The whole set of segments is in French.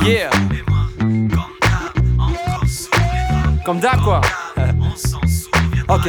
Yeah. Comme d'hab quoi. Ok.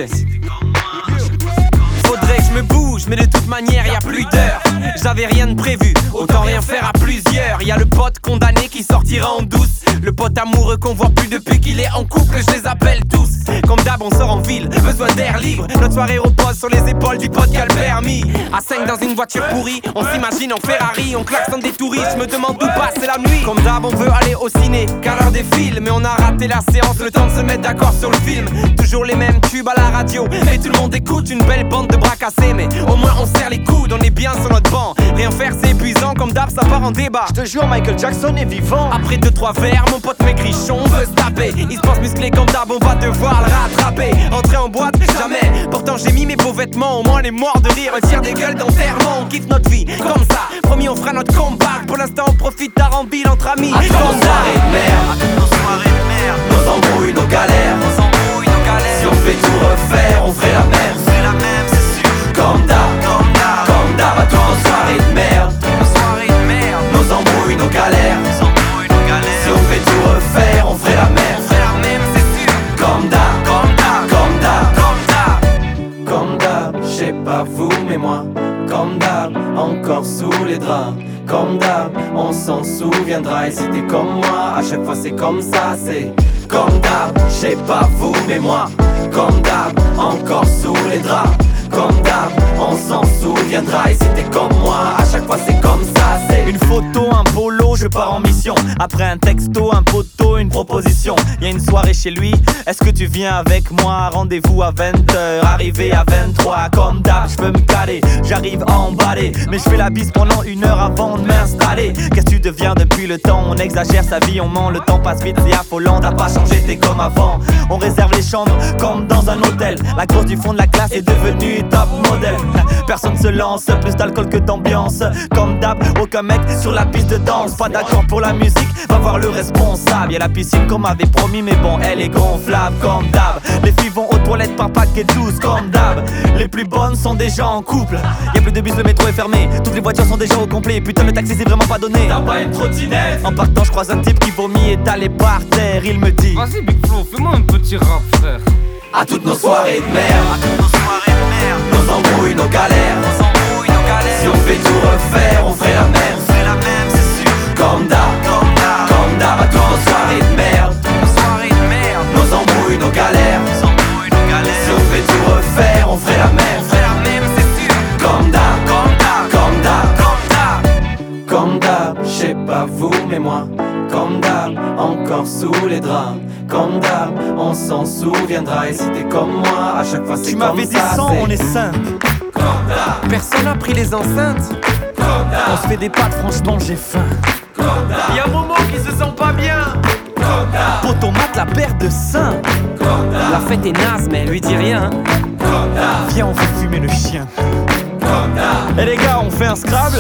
Faudrait que je me bouge, mais de toute manière y'a plus d'heure. J'avais rien de prévu, autant rien faire à plusieurs. Y'a le pote condamné qui sortira en douce, le pote amoureux qu'on voit plus depuis qu'il est en couple. Je les appelle tous, comme d'hab on sort en ville, besoin d'air libre. Notre soirée repose sur les épaules du pote qui a le permis. À 5 dans une voiture pourrie, on s'imagine en Ferrari, on klaxonne des touristes, je me demande où passer la nuit. Comme d'hab on veut aller au ciné, car l'heure défile, mais on a raté la séance, le temps de se mettre d'accord sur le film. Toujours les mêmes tubes à la radio, et tout le monde écoute une belle bande de bras cassés. Mais au moins on serre les coudes, on est bien sur notre banc. Rien faire c'est épuisant, comme d'hab ça part en débat. Je te jure Michael Jackson est vivant. Après 2-3 verres, mon pote m'écrichon, on veut se taper. Il se pense musclé comme d'hab, on va devoir le rattraper. Entrer en boîte, jamais. Pourtant j'ai mis mes beaux vêtements, au moins on est mort de rire. On tire des gueules d'enterrement, on kiffe notre vie comme ça. Promis on fera notre comeback. Pour l'instant on profite d'Arambile entre amis. À toutes nos soirées de merde, à toutes nos soirées de merde, nos embrouilles, nos galères, nos embrouilles, nos galères. Si on fait tout refaire, on ferait la même. On ferait la même, c'est sûr. Comme d'hab, comme d'hab, comme d'hab. À toutes nos soirées de merde, nos soirées de merde, nos embrouilles, nos galères, nos embrouilles, nos galères. Si on fait tout refaire, on ferait la même. On ferait la même, c'est sûr. Comme d'hab, comme d'hab, comme d'hab, comme d'hab. Comme d'hab, je sais pas vous mais moi. Comme d'hab, encore sous les draps. Comme d'hab, on s'en souviendra. Et si t'es comme moi, à chaque fois c'est comme ça. C'est comme d'hab, je sais pas vous mais moi. Comme d'hab, encore sous les draps. Comme d'hab, on s'en souviendra. Et si t'es comme moi, à chaque fois c'est comme ça. C'est une photo, un polo, je pars en mission. Après un texto, un poteau, une proposition. Y'a une soirée chez lui, est-ce que tu viens avec moi? Rendez-vous à 20h, arrivé à 23. Comme d'hab, je peux me caler, j'arrive emballé. Mais je fais la bise pendant 1 heure avant de m'installer. Qu'est-ce que tu deviens depuis le temps? On exagère sa vie, on ment, le temps passe vite, c'est affolant. T'as pas changé, t'es comme avant. On réserve les chambres comme dans un hôtel. La grosse du fond de la classe est devenue top modèle. Personne se lance, plus d'alcool que d'ambiance. Comme d'hab, aucun mec sur la piste de danse. Pas d'accord pour la musique, va voir le responsable. Y'a la piscine qu'on m'avait promis, mais bon, elle est gonflable. Comme d'hab, les filles vont aux toilettes par paquet 12. Comme d'hab, les plus bonnes sont déjà en couple. Y'a plus de bus, le métro est fermé. Toutes les voitures sont déjà au complet. Putain, le taxi c'est vraiment pas donné. T'as pas une trottinette? En partant, je croise un type qui vomit étalé par terre. Il me dit: vas-y Big Flo, fais-moi un petit rap frère. à toutes nos soirées de merde, à toutes nos soirées de merde, nos embrouilles, nos galères, nos embrouilles, nos galères. Si on fait tout refaire, on ferait la même. On ferait la même, c'est sûr. Comme d'hab, comme d'hab, comme d'hab. À toutes nos soirées de merde, nos soirées de merde, nos embrouilles, nos galères, nos embrouilles, nos galères. Si on fait tout refaire, on ferait la même. On ferait la même, c'est sûr. Comme d'hab, comme d'hab, comme d'hab, comme d'hab. Comme d'hab, je sais pas vous mais moi. Comme d'hab, encore sous les draps. Comme d'hab, on s'en souviendra. Et si t'es comme moi, à chaque fois c'est comme ça. Tu m'avais dit 100, on est simple. Comme d'hab, Personne n'a pris les enceintes. comme d'hab, On se fait des pâtes, franchement j'ai faim. comme d'hab, Y'a Momo qui se sent pas bien. comme d'hab, Poto mate la paire de seins. comme La d'hab, fête est naze mais elle lui dit rien. comme d'hab, Viens on va fumer le chien. comme d'hab. Eh les gars on fait un Scrabble?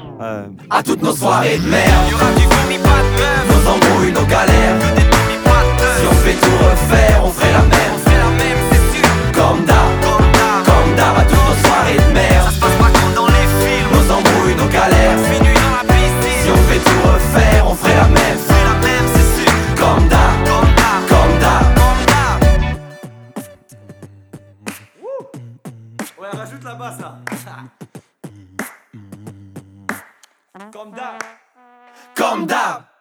À toutes nos soirées de merde, Y'aura du vomi pas de meuf. nos embrouilles, nos galères. Que des vomi pas de Si on fait tout refaire, on ferait la même. On fait la même c'est sûr. Comme d'hab, Comme d'hab. comme d'hab. À toutes nos soirées de merde, Ça se passe pas comme dans les films. nos embrouilles, nos galères. Minuit dans la piscine. Si on fait tout refaire, on ferait la même. On fait la même c'est sûr. Comme d'hab, Comme d'hab. comme d'hab. Comme d'hab. Ouais, rajoute la basse là. Comme d'hab. Comme d'hab.